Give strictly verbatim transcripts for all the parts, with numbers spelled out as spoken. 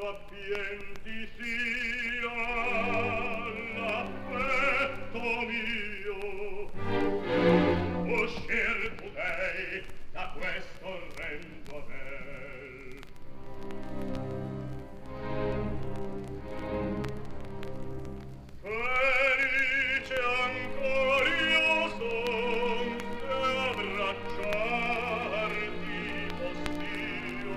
sapienti sia l'affetto mio. Uscir potei da questo orrendo anel. Felice ancor io son e abbracciarti possio.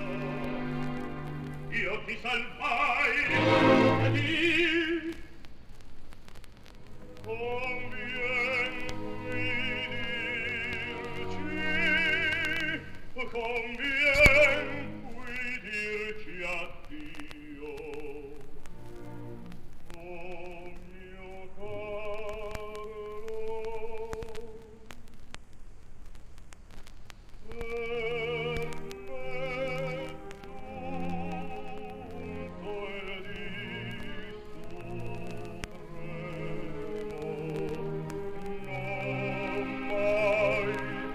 Io ti salvai e ti convien qui dirci, convien qui dirci addio. Oh mio caro, per me tutto è di supremo, non mai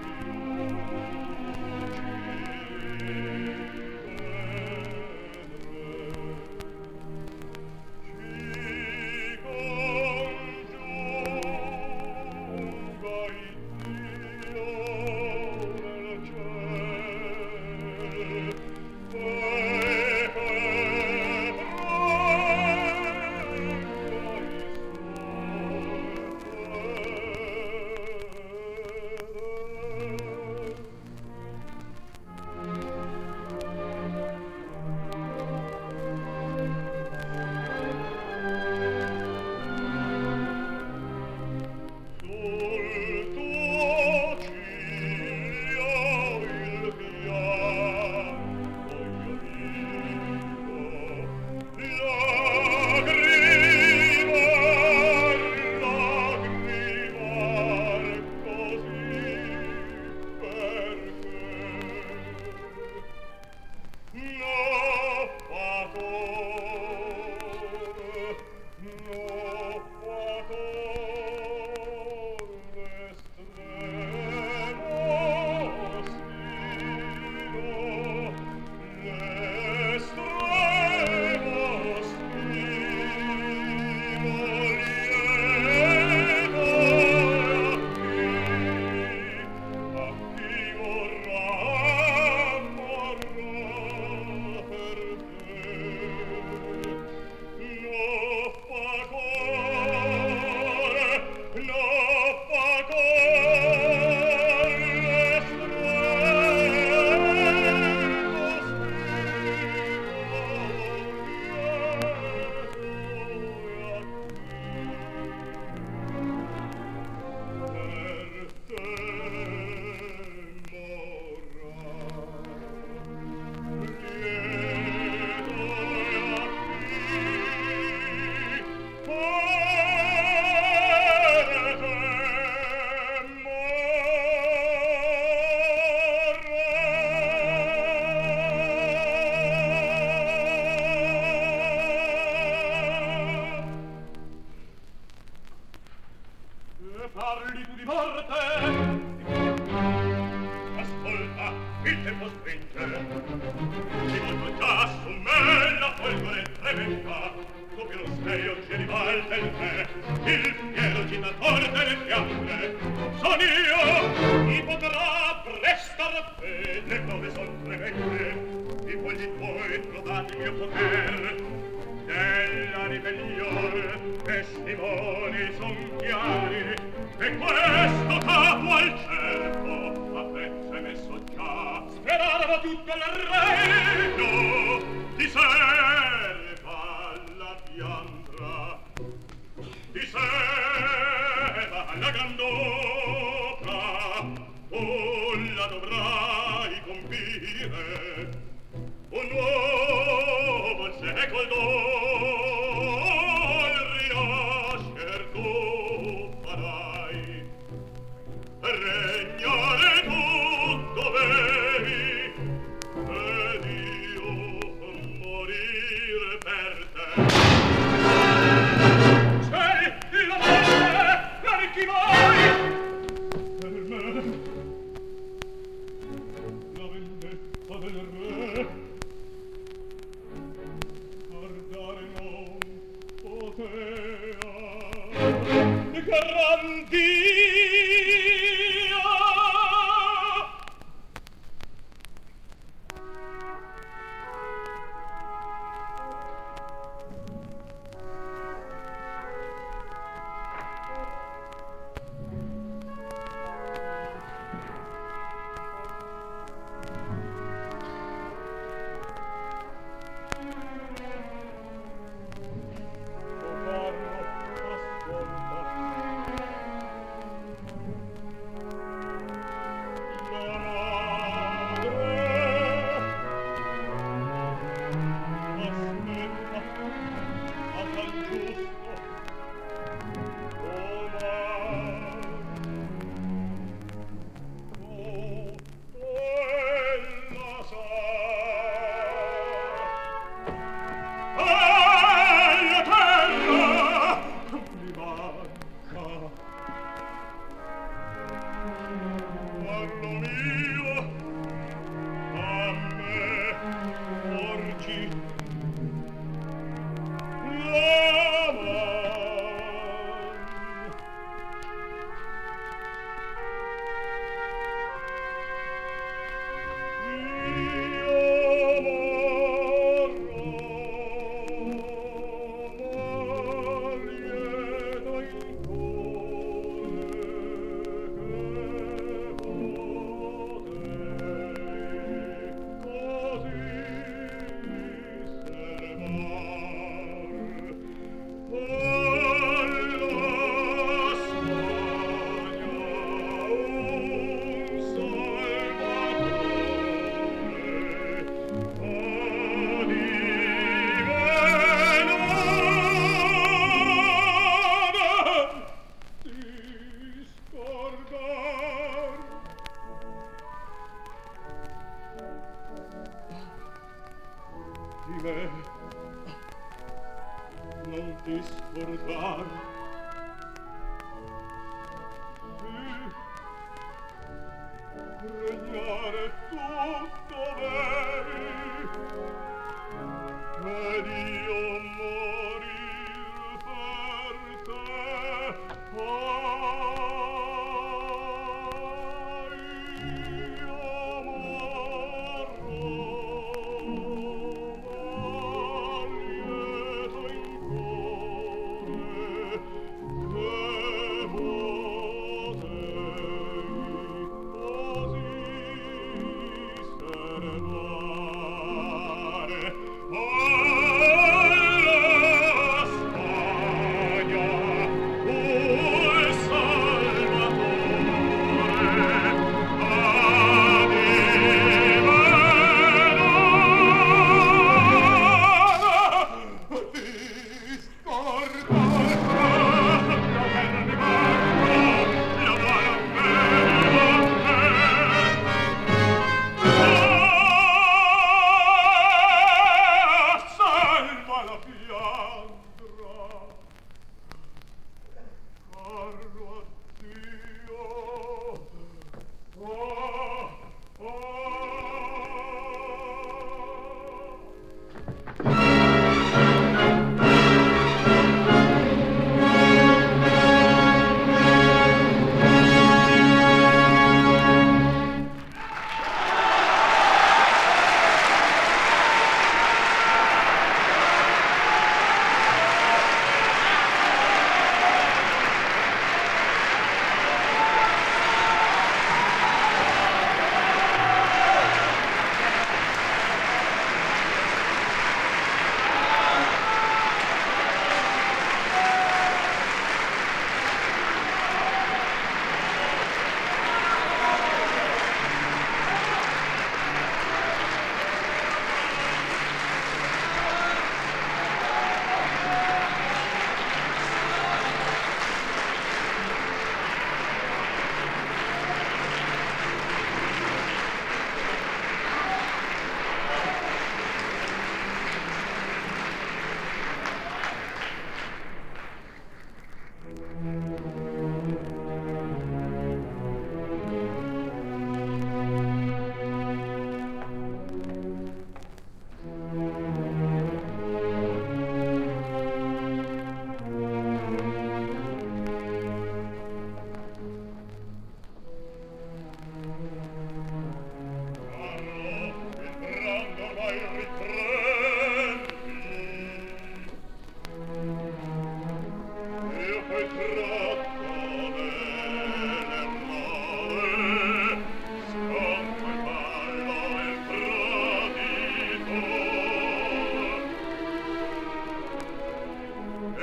parli tu di morte? Ascolta, il tempo stringe. Ci volto già su me la folgore tremenda. Tu che non sei oggi rivalta il me, il fiero agitatore delle fiamme. Son io, chi potrà prestar fede dove son tremende? I fogli tuoi trovati il mio poter. Della ribellione testimoni son chiari, e questo capo al cerco a pezzo è messo già. Sperava tutto il regno di serva alla piantra, di serva alla grandopra, tu la dovrai compire un nuovo secolo d'ol rinascer tu farai, regnare tu dovevi ed io Oh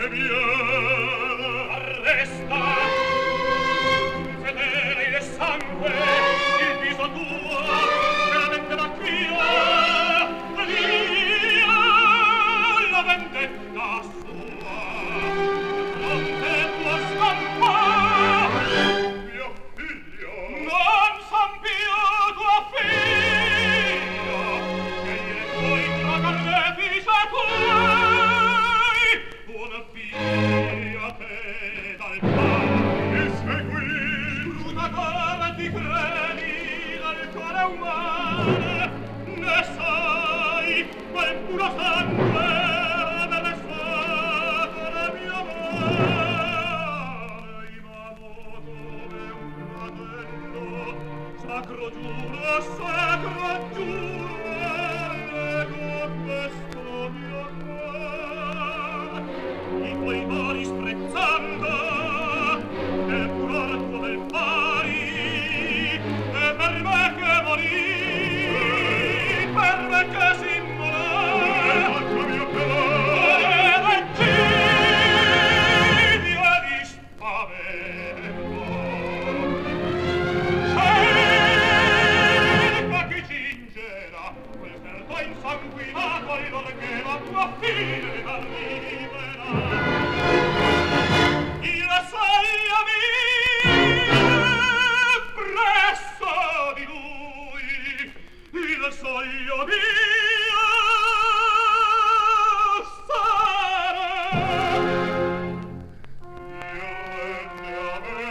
che viene arresta fedele il sangue il viso tuo veramente va via via la vendetta sua non te può scampare mio figlio non son più tua figlia sceglie poi tra carnefice tuoi buona via te dal pane e segui brutatore ti credi dal cuore umano ne sai quel puro sangue deve stato la mia mare in amo come un fratello sacro giuro sacro giuro con questo mio cuore i tuoi mali sprezzando e pur tuo del pari e per me che morì per me che si morì altro mio cuore ed eccidio e di spavento cerca chi cingerà quel serto insanguinato ridore che la tua fine da libera il soglio mio presso di lui il soglio mio sarà il rende a me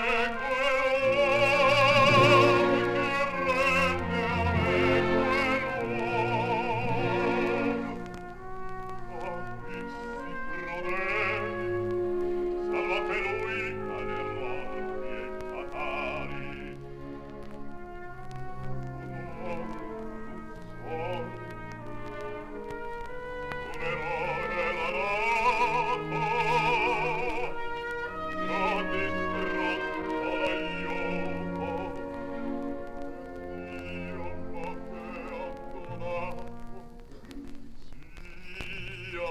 quell'uomo il rende a me quell'uomo oh, vissi crudeli salvate lui dalle morti fatali oh, oh, un eroe la lotta non distrutto l'aiuto io ma che attonato sia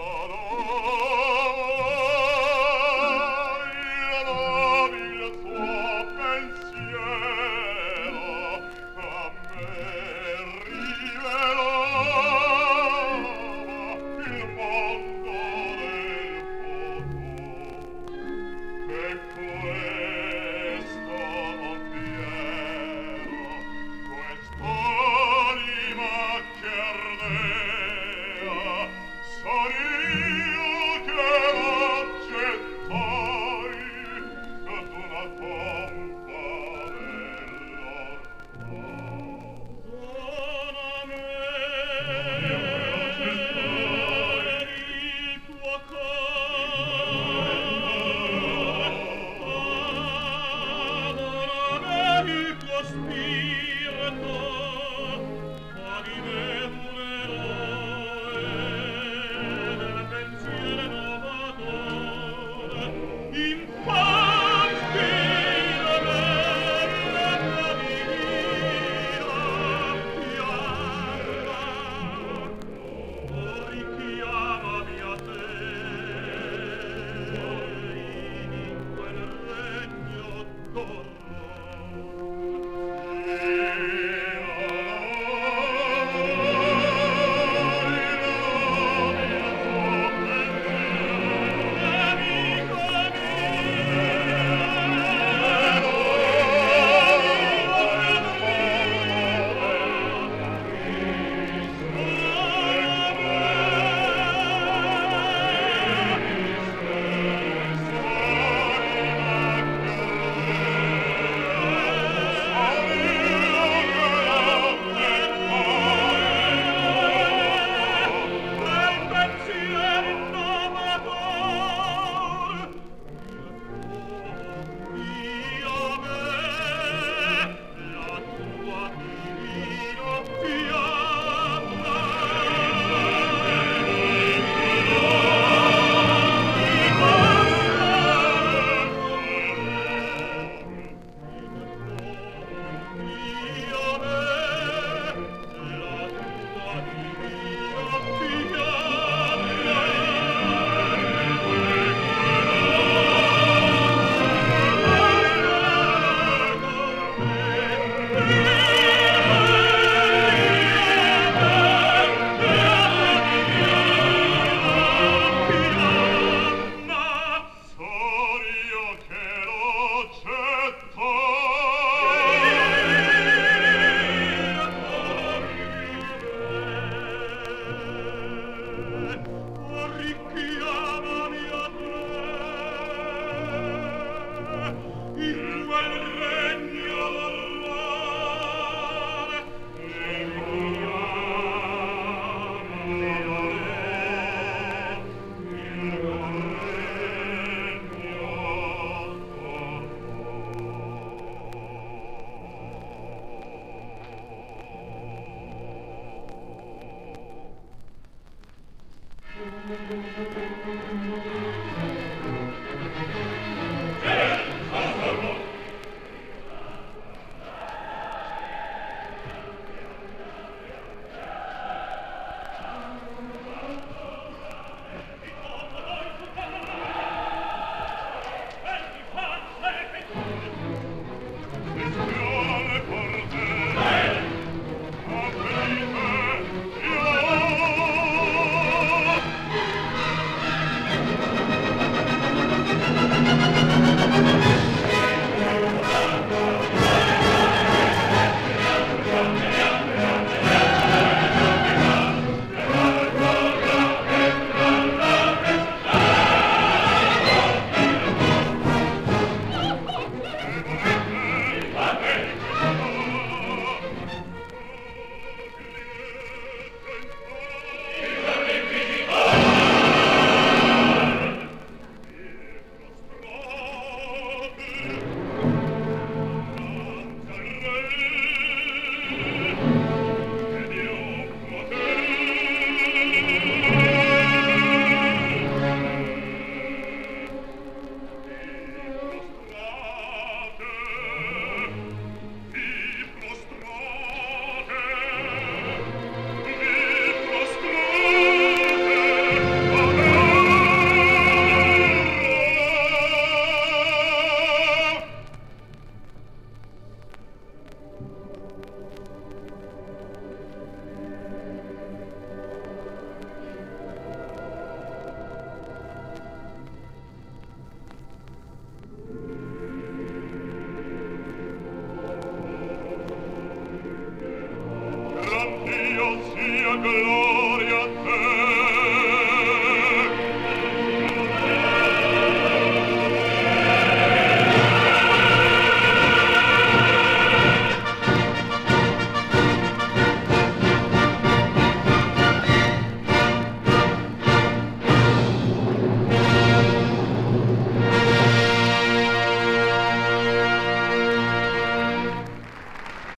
nobile suo pensiero a me rivelava il mondo del futuro e questo non fiero quest'anima che ardea son io che l'accettai ad una pompa dell'orto dona me il tuo cuore dona me il tuo spirito fa di me un eroe del pensiero novato Gloria